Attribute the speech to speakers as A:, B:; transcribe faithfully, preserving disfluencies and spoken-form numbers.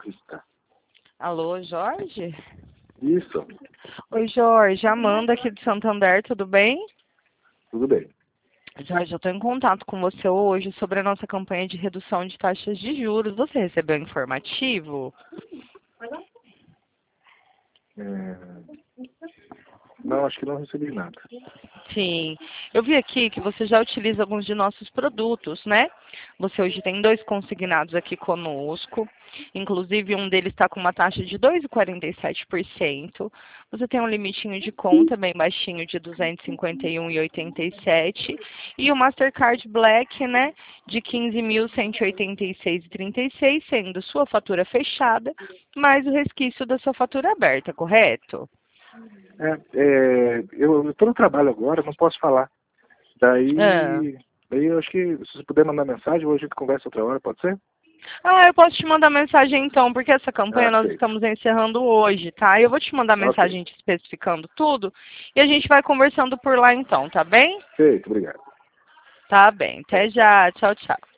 A: motorista.
B: Alô, Jorge?
A: Isso,
B: Oi, Jorge. Amanda aqui de Santander, tudo bem?
A: tudo bem.
B: Jorge, eu estou em contato com você hoje sobre a nossa campanha de redução de taxas de juros. Você recebeu informativo?
A: É... Não, acho que não recebi nada.
B: Sim. Eu vi aqui que você já utiliza alguns de nossos produtos, né? Você hoje tem dois consignados aqui conosco. Inclusive, um deles está com uma taxa de dois vírgula quarenta e sete por cento. Você tem um limitinho de conta bem baixinho de duzentos e cinquenta e um reais e oitenta e sete centavos. E o Mastercard Black, né? De quinze mil cento e oitenta e seis reais e trinta e seis centavos, sendo sua fatura fechada, mais o resquício da sua fatura aberta, correto?
A: É, é, eu estou no trabalho agora, não posso falar.
B: Ah.
A: Daí, daí eu acho que se você puder mandar mensagem, hoje a gente conversa outra hora, pode ser?
B: Ah, eu posso te mandar mensagem então, porque essa campanha
A: Ah,
B: nós
A: feito.
B: estamos encerrando hoje, tá? Eu vou te mandar
A: Ok.
B: mensagem te especificando tudo e a gente vai conversando por lá então, tá bem?
A: Feito, obrigado.
B: Tá bem. Até já. Tchau, tchau.